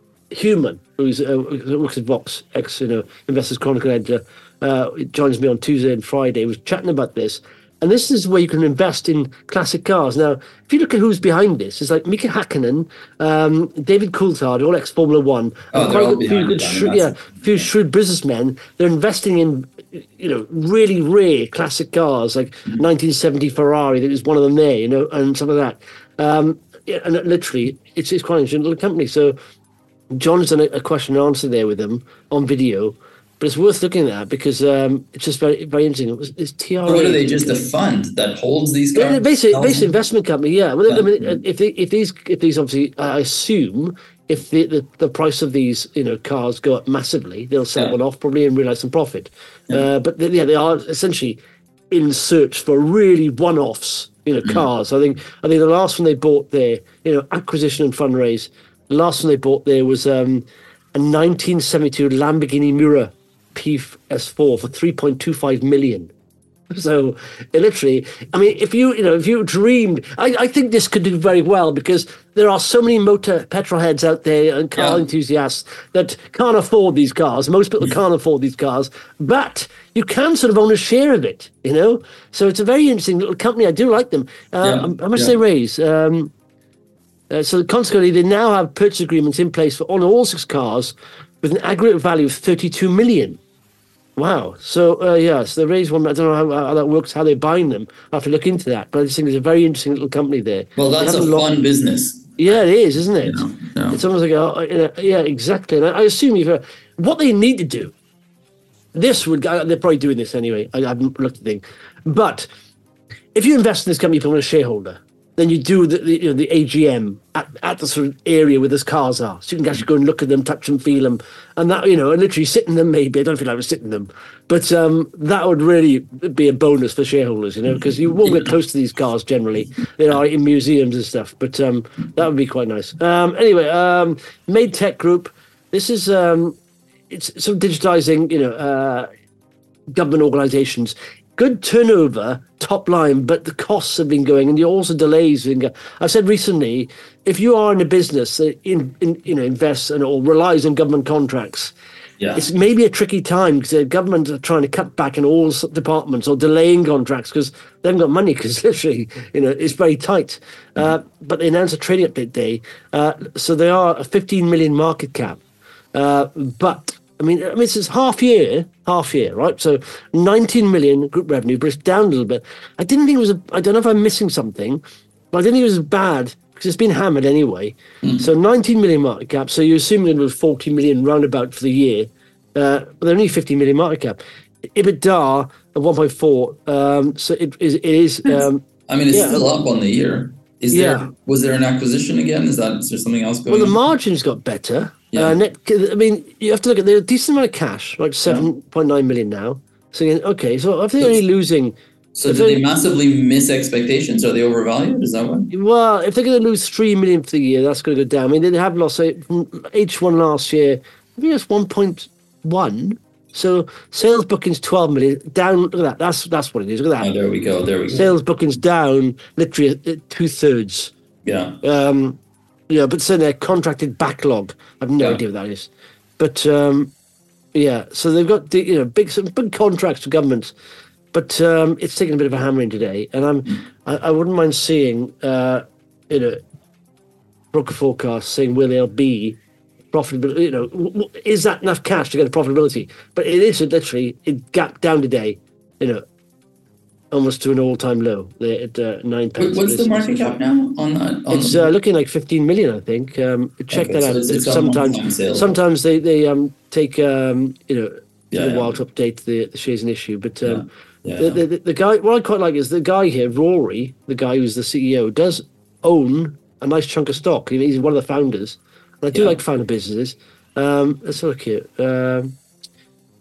Human, who's uh, who works at Vox, ex you know Investors Chronicle editor, uh, joins me on Tuesday and Friday. Was chatting about this. And this is where you can invest in classic cars. Now, if you look at who's behind this, it's like Mika Hakkinen, um, David Coulthard, all ex-Formula One. Oh, quite all a few good, shrewd, yeah, few shrewd businessmen. They're investing in, you know, really rare classic cars, like mm-hmm. nineteen seventy Ferrari. There's one of them there, you know, and some of that. Um, yeah, and literally, it's, it's quite an interesting little company. So John's done a, a question and answer there with them on video. But it's worth looking at because um, it's just very, very interesting. It was, it's T R A. So what are they? Just a fund that holds these cars? Yeah, basically, basically investment company. Yeah. Well, I mean, if they, if these, if these obviously, I assume if the, the, the price of these, you know, cars go up massively, they'll sell yeah. one off probably and realize some profit. Yeah. Uh, but they, yeah, they are essentially in search for really one-offs, you know, mm-hmm. cars. I think I think the last one they bought there, you know, acquisition and fundraise. The last one they bought there was um, a nineteen seventy-two Lamborghini Miura P S four for three point two five million. So it literally, I mean, if you, you know, if you dreamed, I, I think this could do very well because there are so many motor petrol heads out there and car yeah. enthusiasts that can't afford these cars. Most people can't afford these cars, but you can sort of own a share of it, you know? So it's a very interesting little company. I do like them. Uh, yeah. I, I must yeah. say, Rays. Um, uh, so consequently, they now have purchase agreements in place for on all six cars with an aggregate value of thirty-two million. Wow. So, uh, yeah, so they raised one. I don't know how, how that works, how they're buying them. I have to look into that. But I just think it's a very interesting little company there. Well, that's a lot, fun business. Yeah, it is, isn't it? No, no. It's almost like, a, you know, yeah, exactly. And I, I assume if uh, what they need to do, this would, uh, they're probably doing this anyway. I, I haven't looked at the thing. But if you invest in this company, you become a shareholder. Then you do the, the, you know, the A G M at, at the sort of area where those cars are. So you can actually go and look at them, touch them, feel them. And that, you know, and literally sit in them maybe. I don't feel like I was sitting in them. But um, that would really be a bonus for shareholders, you know, because you won't get close to these cars generally. They are in museums and stuff. But um, that would be quite nice. Um, anyway, um, Made Tech Group. This is, um, it's sort of digitizing, you know, uh, government organizations. Good turnover, top line, but the costs have been going, and also delays. I've said recently, if you are in a business that in, in, you know invests and or relies on government contracts, yeah. it's maybe a tricky time because the government are trying to cut back in all departments or delaying contracts because they haven't got money because literally, you know, it's very tight. Mm-hmm. Uh, but they announced a trading update day, uh, so they are a fifteen million market cap, uh, but. I mean, I mean, it's half year, half year, right? So nineteen million group revenue, but it's down a little bit. I didn't think it was, a, I don't know if I'm missing something, but I didn't think it was as bad because it's been hammered anyway. Mm. So nineteen million market cap. So you're assuming it was forty million roundabout for the year. Uh, but they're only fifteen million market cap. EBITDA of one point four. Um, so it is, it is. Um, I mean, it's yeah, still up on the year. Is yeah. there, was there an acquisition again? Is that, is there something else going on? Well, the margins got better. Yeah. Uh, net, I mean, you have to look at the decent amount of cash, like seven point nine million now. So, okay, so if they're only losing. So, did they massively miss expectations? Are they overvalued? Is that what? Well, if they're going to lose three million for the year, that's going to go down. I mean, they have lost uh, from H one last year, I think it's one point one. So, sales bookings twelve million, down. Look at that. That's that's what it is. Look at that. Oh, there we go. There we go. Sales bookings down literally two thirds. Yeah. Um, Yeah, but so their contracted backlog, I have no yeah. idea what that is. But um, yeah, so they've got the, you know big some big contracts to governments, but um, it's taken a bit of a hammering today. And I'm mm. I, I wouldn't mind seeing uh, you know broker forecast saying where they'll be profitable. You know, w- w- is that enough cash to get to profitability? But it is literally it gapped down today. You know. Almost to an all-time low. They're at uh, nine pence. What's the market cap now on that? On it's uh, looking like fifteen million, I think. Um, check okay, that so out. It's, it's sometimes, sometimes they they um take um you know yeah, a yeah. while to update the, the shares in issue. But um, yeah. Yeah, the, yeah. the, the the guy, what I quite like is the guy here, Rory, the guy who's the C E O, does own a nice chunk of stock. He's one of the founders, and I do yeah. like founder businesses. Um, let's look here. Um,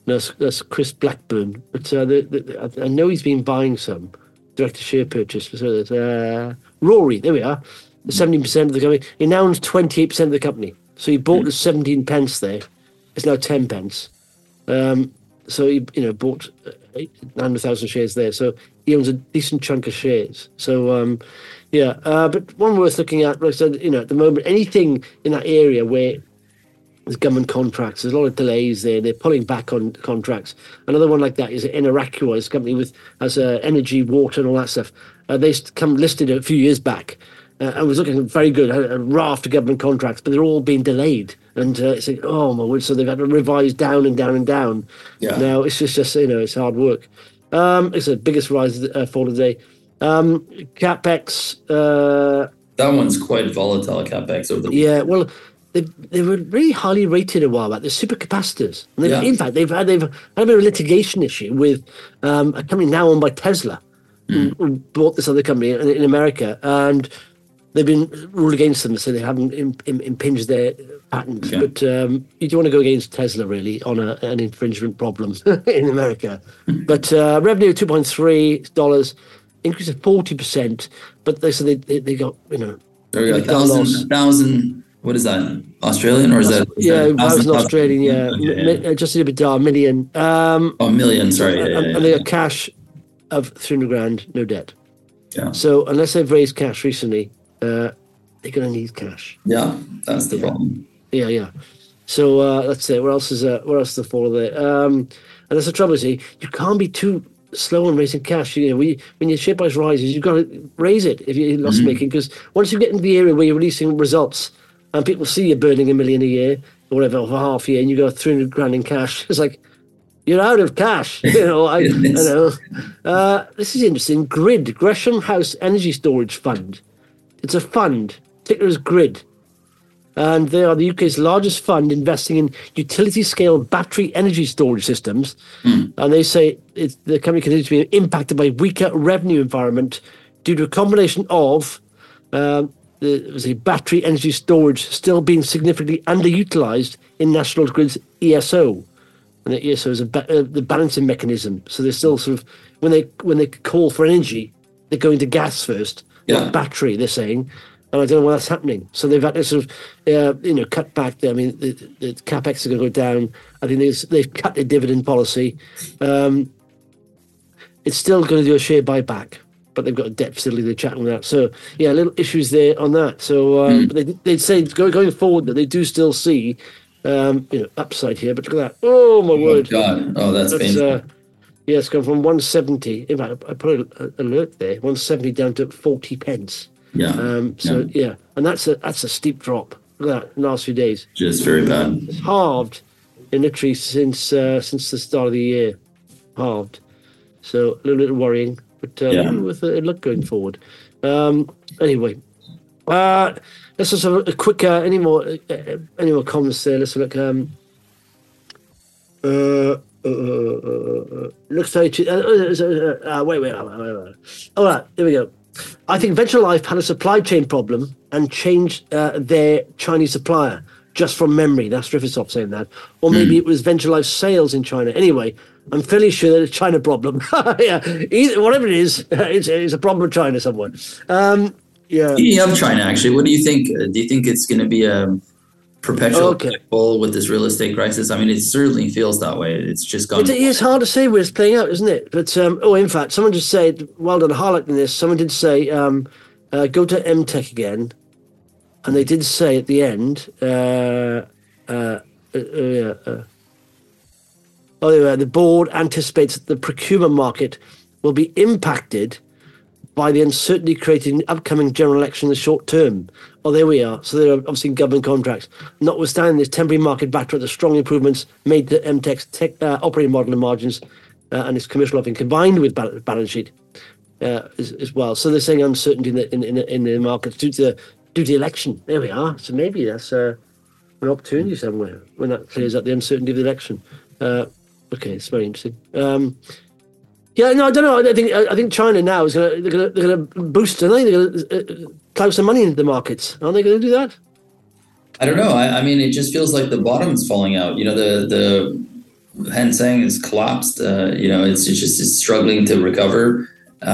That's, that's Chris Blackburn. But uh, the, the, I know he's been buying some direct share purchase. So there's uh, Rory, there we are. The seventeen percent of the company. He now owns twenty-eight percent of the company. So he bought mm. the seventeen pence there. It's now ten pence. Um, so he, you know, bought nine hundred thousand shares there. So he owns a decent chunk of shares. So, um, yeah. Uh, but one worth looking at, like I said, you know, at the moment, anything in that area where there's government contracts, there's a lot of delays there. They're pulling back on contracts. Another one like that is Eneracqua, it's a company with has uh, energy, water, and all that stuff. Uh, they come listed a few years back. Uh, and was looking very good, had a raft of government contracts, but they're all being delayed. And uh, it's like, oh my word, so they've had to revise down and down and down. Yeah. Now it's just, just, you know, it's hard work. Um, it's the biggest rise uh, fall of the day. Um, CapEx. Uh, that one's quite volatile, CapEx. Over the yeah, well, they they were really highly rated a while back. They're supercapacitors. And yeah. In fact, they've had, they've had a bit of a litigation issue with um, a company now owned by Tesla, mm. who, who bought this other company in, in America. And they've been ruled against them, so they haven't imp- impinged their patent. Okay. But um, you don't want to go against Tesla, really, on a, an infringement problem in America. But uh, revenue two point three dollars, increase of forty percent. But they said they, they, they got, you know... There we go, thousand, thousand, what is that, Australian, or is that... Is yeah, that that was an Australian, yeah. Okay, yeah. Just a bit a million. Um, oh, million, sorry. Yeah, and, yeah, yeah, and they yeah. got cash of three hundred grand, no debt. Yeah. So unless they've raised cash recently... Uh, they're going to need cash. Yeah, that's the yeah. problem. Yeah, yeah. So uh, that's it. What else is uh, what else is the fall there? Um, and that's the trouble. See, you can't be too slow on raising cash. You know, when, you, when your share price rises, you've got to raise it if you're loss making. Because mm-hmm. once you get into the area where you're releasing results and people see you burning a million a year or whatever for half a year, and you got three hundred grand in cash, it's like you're out of cash. You know, I, I know. Uh, this is interesting. Grid, Gresham House Energy Storage Fund. It's a fund. Ticker is Grid. And they are the U K's largest fund investing in utility-scale battery energy storage systems. Mm. And they say it's, the company continues to be impacted by weaker revenue environment due to a combination of um, the, the battery energy storage still being significantly underutilized in National Grid's E S O. And the E S O is a ba- uh, the balancing mechanism. So they're still sort of, when they when they call for energy, they're going to gas first, yeah. not battery, they're saying. And I don't know why that's happening. So they've had to sort of, uh, you know, cut back. I mean, the, the capex is going to go down. I think they've, they've cut their dividend policy. Um, it's still going to do a share buyback, but they've got a debt facility they're chatting about. So, yeah, little issues there on that. So um, mm. they, they'd say going, going forward that they do still see, um, you know, upside here. But look at that. Oh, my oh, word. God. Oh, that's, that's painful. Uh, yeah, it's gone from one seventy. In fact, I put an alert there, one seventy down to forty pence. Yeah. Um, so yeah. yeah, and that's a that's a steep drop. Look at that in the last few days. Just very bad. It's halved in literally since uh, since the start of the year. Halved. So a little bit worrying, but uh, yeah. with a look going forward. Um, anyway, uh, let's just have a, a quick uh, any more uh, any more comments there. Let's look. Um, uh, uh, uh, uh, looks like uh, uh, uh, wait, wait, wait, wait, wait. All right, here we go. I think Venture Life had a supply chain problem and changed uh, their Chinese supplier, just from memory. That's Riffisoft saying that. Or maybe mm. it was Venture Life's sales in China. Anyway, I'm fairly sure that it's a China problem. yeah, either, whatever it is, it's, it's a problem with China somewhere. Um, yeah. Speaking of China, actually, what do you think? Uh, do you think it's going to be a perpetual okay. bull with this real estate crisis? I mean, it certainly feels that way. It's just gone. It, it's hard to say where it's playing out, isn't it? But um, oh, in fact, someone just said, well done highlighting this. Someone did say, um, uh, go to M Tech again, and they did say at the end, uh, uh, uh, uh, uh, oh, there we are. The board anticipates that the procurement market will be impacted by the uncertainty created in the upcoming general election in the short term. Oh, there we are. So there are obviously government contracts. Notwithstanding this temporary market backdrop, the strong improvements made to M Tech's tech, uh, operating model and margins uh, and its commercial offering combined with balance, balance sheet uh, as, as well. So they're saying uncertainty in the, in, in, in the markets due to, the, due to the election. There we are. So maybe that's uh, an opportunity somewhere when that clears up the uncertainty of the election. Uh, okay, it's very interesting. Um, Yeah, no, I don't know. I think I think China now is going to they're going to they're going to boost, aren't they? They're going to clout some money into the markets. Aren't they going to do that? I don't know. I, I mean, it just feels like the bottom's falling out. You know, the the Hang Seng has collapsed. Uh, you know, it's, it's just it's struggling to recover.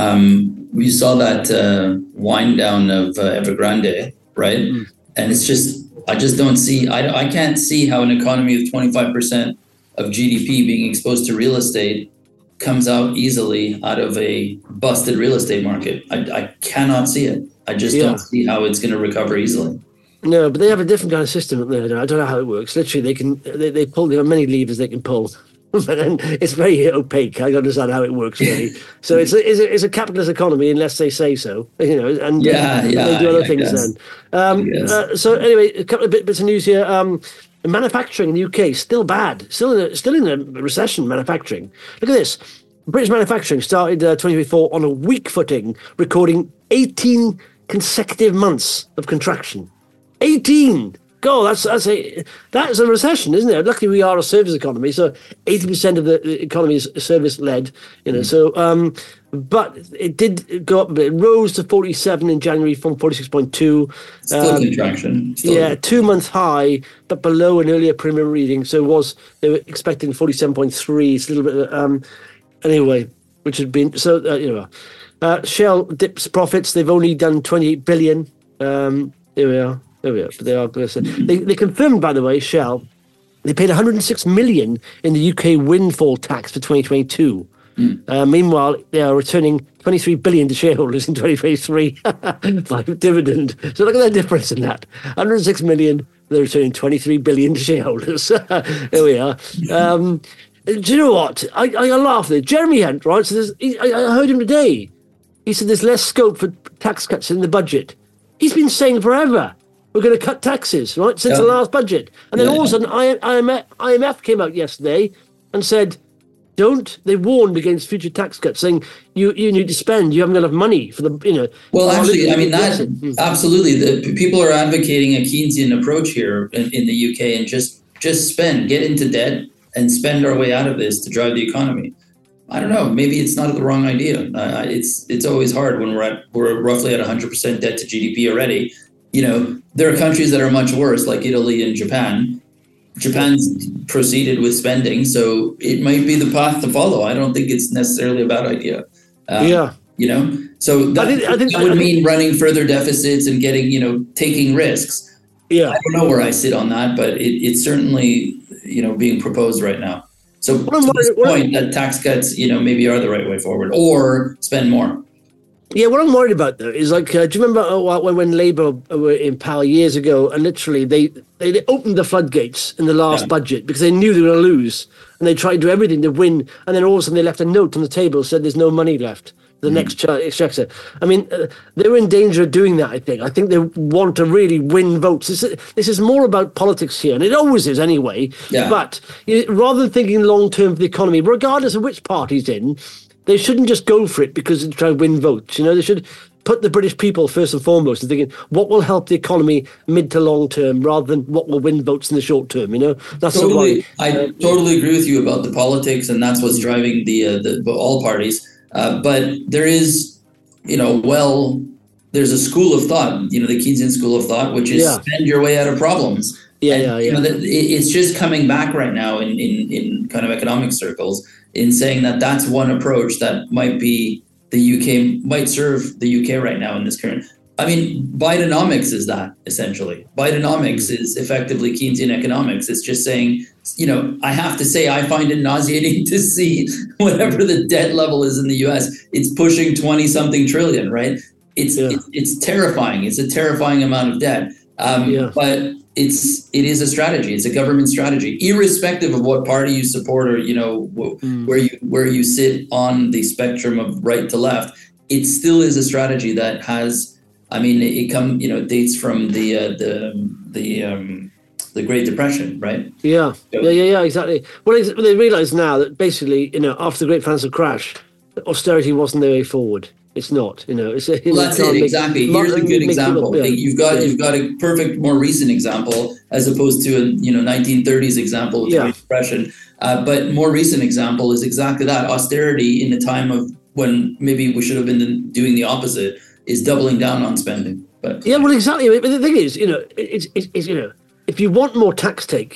Um, we saw that uh, wind down of uh, Evergrande, right? Mm. And it's just, I just don't see, I, I can't see how an economy of twenty-five percent of G D P being exposed to real estate comes out easily out of a busted real estate market. I, I cannot see it. I just yeah. don't see how it's going to recover easily. No, but they have a different kind of system up there. I don't know how it works. Literally, they can they, they pull. There are many levers they can pull, but then it's very opaque. I don't understand how it works really. So it's a, it's a, it's a capitalist economy unless they say so, you know. And yeah, uh, yeah, they do other I things guess. then. Um, uh, so anyway, a couple of bit, bits of news here. Um, manufacturing in the U K still bad, still in a, still in a recession. Manufacturing. Look at this. British manufacturing started uh, twenty twenty-four on a weak footing, recording eighteen consecutive months of contraction. eighteen. God, that's that's a that's a recession, isn't it? Luckily, we are a service economy, so eighty percent of the economy is service led. You know, mm. so um, but it did go up a bit. It rose to forty-seven in January from forty-six point two. Still um, contraction. Still yeah, two month high, but below an earlier preliminary reading. So it was they were expecting forty-seven point three. It's a little bit um, anyway, which had been so uh, you know. Uh, Shell dips profits. They've only done twenty-eight billion. Um, here we are. There we are. But they are. They they confirmed, by the way, Shell. They paid one hundred six million in the U K windfall tax for twenty twenty-two. Mm. Uh, meanwhile, they are returning twenty-three billion to shareholders in twenty twenty-three by dividend. So look at the difference in that. one hundred six million. They're returning twenty-three billion to shareholders. Here we are. Um, do you know what? I I laugh there. Jeremy Hunt, right? So he, I, I heard him today. He said there's less scope for tax cuts in the budget. He's been saying forever, we're going to cut taxes, right, since yeah. the last budget. And then yeah. all of a sudden, I M F came out yesterday and said, don't, they warned against future tax cuts, saying you, you need to spend, you haven't got enough money for the, you know. Well, actually, I mean, that, absolutely. The, people are advocating a Keynesian approach here in, in the U K and just, just spend, get into debt and spend our way out of this to drive the economy. I don't know. Maybe it's not the wrong idea. Uh, it's it's always hard when we're at we're roughly at one hundred percent debt to G D P already. You know, there are countries that are much worse, like Italy and Japan. Japan's proceeded with spending, so it might be the path to follow. I don't think it's necessarily a bad idea. Um, yeah. You know, so that, I think, I think, that would I mean think, running further deficits and getting, you know, taking risks. Yeah. I don't know where I sit on that, but it, it's certainly, you know, being proposed right now. So to this point, that tax cuts, you know, maybe are the right way forward, or spend more. Yeah, what I'm worried about though is like, uh, do you remember uh, when when Labour were in power years ago, and literally they they, they opened the floodgates in the last yeah. budget because they knew they were going to lose, and they tried to do everything to win, and then all of a sudden they left a note on the table that said there's no money left. The mm. next exchequer. I mean, uh, they're in danger of doing that, I think. I think they want to really win votes. This is, this is more about politics here, and it always is anyway. Yeah. But you know, rather than thinking long-term for the economy, regardless of which party's in, they shouldn't just go for it because they try to win votes. You know, they should put the British people first and foremost and thinking what will help the economy mid to long term rather than what will win votes in the short term. You know, that's totally. The I uh, totally agree with you about the politics, and that's what's driving the, uh, the all parties. Uh, but there is, you know, well, there's a school of thought, you know, the Keynesian school of thought, which is yeah. spend your way out of problems. Yeah, and, yeah, yeah. You know, that it's just coming back right now in, in, in kind of economic circles in saying that that's one approach that might be the U K, might serve the U K right now in this current. I mean, Bidenomics is that, essentially. Bidenomics is effectively Keynesian economics. It's just saying, you know, I have to say, I find it nauseating to see whatever the debt level is in the U S, it's pushing twenty-something trillion, right? It's, yeah. it's it's terrifying. It's a terrifying amount of debt. Um, yeah. But it's it is a strategy. It's a government strategy, irrespective of what party you support or, you know, wh- mm. where you where you sit on the spectrum of right to left. It still is a strategy that has... I mean, it, it come, you know, dates from the uh, the the um, the Great Depression, right? Yeah, so, yeah, yeah, yeah, exactly. Well, they realise now that basically, you know, after the Great Financial Crash, austerity wasn't the way forward. It's not, you know. It's a, well, that's it, exactly. Here's a good example. People, yeah. You've got yeah. you've got a perfect, more recent example as opposed to a you know nineteen thirties example of the yeah. Great Depression. Uh, but more recent example is exactly that: austerity in a time of when maybe we should have been doing the opposite. Is doubling down on spending. But yeah, well, exactly. But the thing is, you know, it's, it's, it's you know, if you want more tax take,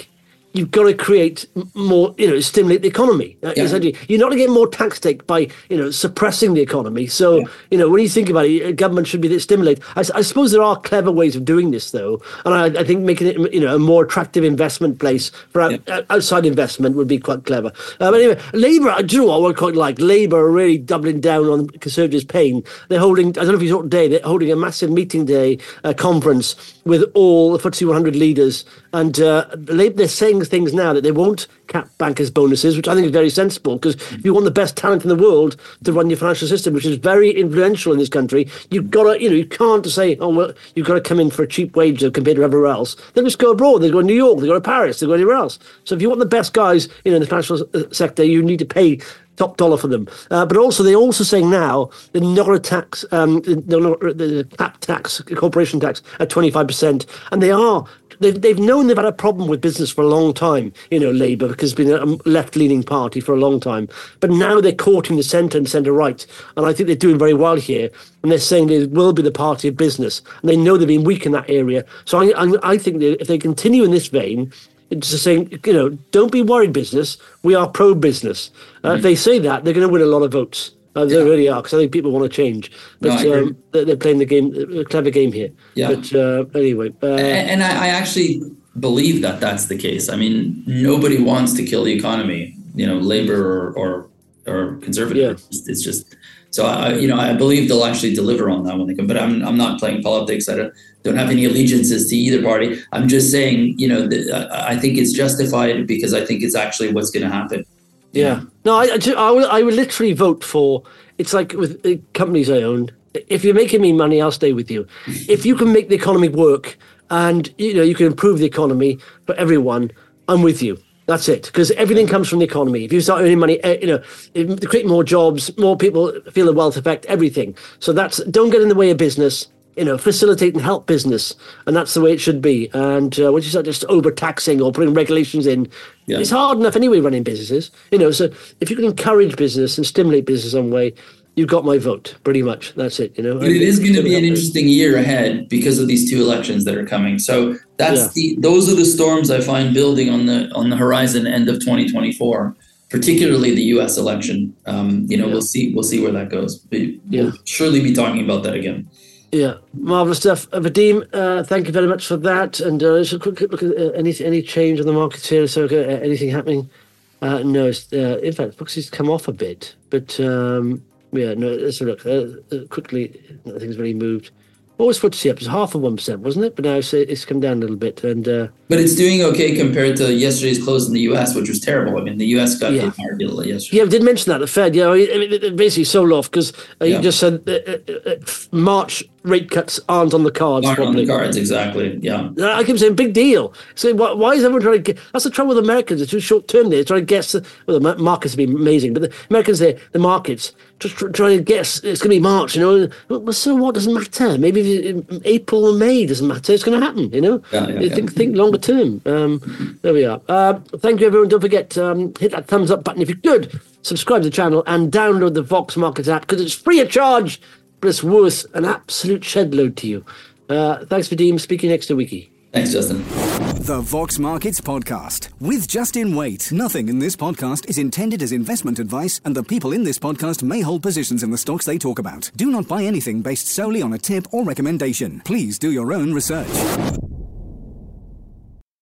you've got to create more, you know, stimulate the economy. Uh, Yeah. Essentially, you're not going to get more tax take by, you know, suppressing the economy. So, Yeah. you know, when you think about it, government should be there to stimulate. I, I suppose there are clever ways of doing this, though, and I, I think making it, you know, a more attractive investment place for out, Yeah. outside investment would be quite clever. Uh, but anyway, Labour, do you know what I quite like? Labour are really doubling down on Conservatives' pain. They're holding, I don't know if you saw today, they're holding a massive meeting day uh, conference with all the F T S E one hundred leaders, and uh, they're saying things now that they won't cap bankers' bonuses, which I think is very sensible, because if you want the best talent in the world to run your financial system, which is very influential in this country, you've got to, you know, you can't say, oh, well, you've got to come in for a cheap wage compared to everywhere else. They'll just go abroad. They go to New York, they go to Paris, they go anywhere else. So if you want the best guys, you know, in the financial sector, you need to pay top dollar for them. Uh, but also, they're also saying now they're not going to tax, um, they're not, the cap tax, corporation tax at twenty-five percent. And they are, they've, they've known they've had a problem with business for a long time, you know, Labour, because it's been a left-leaning party for a long time. But now they're courting the centre and centre-right. And I think they're doing very well here. And they're saying they will be the party of business. And they know they've been weak in that area. So I, I, I think that if they continue in this vein, it's just saying, you know, don't be worried, business. We are pro-business. Uh, mm-hmm. If they say that, they're going to win a lot of votes. Uh, they yeah. really are, because I think people want to change. But no, um, they're playing the game, a clever game here. Yeah. But uh, anyway. Uh, and and I, I actually believe that that's the case. I mean, nobody wants to kill the economy, you know, Labour or or, or Conservative. Yeah. It's just... So, I, you know, I believe they'll actually deliver on that when they come. But I'm I'm not playing politics. I don't, don't have any allegiances to either party. I'm just saying, you know, the, I think it's justified because I think it's actually what's going to happen. Yeah. No, I, I, I, would, I would literally vote for, it's like with the companies I own, if you're making me money, I'll stay with you. If you can make the economy work and, you know, you can improve the economy for everyone, I'm with you. That's it, because everything comes from the economy. If you start earning money, you know, create more jobs, more people feel the wealth effect, everything. So that's, don't get in the way of business, you know, facilitate and help business. And that's the way it should be. And uh, once you start just overtaxing or putting regulations in, yeah. it's hard enough anyway running businesses. You know, so if you can encourage business and stimulate business some way, you've got my vote, pretty much. That's it, you know. But it is going to be an interesting year ahead because of these two elections that are coming. So that's yeah. the those are the storms I find building on the on the horizon end of twenty twenty-four, particularly the U S election. Um, you know, yeah. we'll see we'll see where that goes. But yeah. We'll surely be talking about that again. Yeah, marvellous stuff. Uh, Vadim, uh, thank you very much for that. And uh, just a quick look at uh, any any change on the markets here. So uh, anything happening? Uh, no, it's, uh, in fact, Foxy's come off a bit, but. Um, Yeah, no, let's look. Uh, uh, quickly, nothing's really moved. What was F T S E up? It was half of one percent, wasn't it? But now it's, it's come down a little bit. And uh, But it's doing okay compared to yesterday's close in the U S, which was terrible. I mean, the U S got yeah. hit hard yesterday. Yeah, we did mention that, the Fed. Yeah, I mean, it, it basically sold off because uh, yeah. you just said uh, uh, March rate cuts aren't on the cards. Aren't probably. on the cards, exactly. Yeah. I keep saying big deal. So why, why is everyone trying to get? That's the trouble with Americans. It's too short term. They're trying to guess. The, well, the markets have been amazing, but the Americans, there, the markets, just tr- trying to guess it's going to be March. You know, well, so what doesn't matter? Maybe April or May doesn't matter. It's going to happen. You know, yeah, yeah, you yeah. think think longer term. Um, mm-hmm. There we are. Uh, thank you, everyone. Don't forget um, hit that thumbs up button if you could. Subscribe to the channel and download the Vox Markets app because it's free of charge, but it's worth an absolute shed load to you. Uh, thanks, Vadim. Speak to you next week. Thanks, Justin. The Vox Markets Podcast with Justin Waite. Nothing in this podcast is intended as investment advice, and the people in this podcast may hold positions in the stocks they talk about. Do not buy anything based solely on a tip or recommendation. Please do your own research.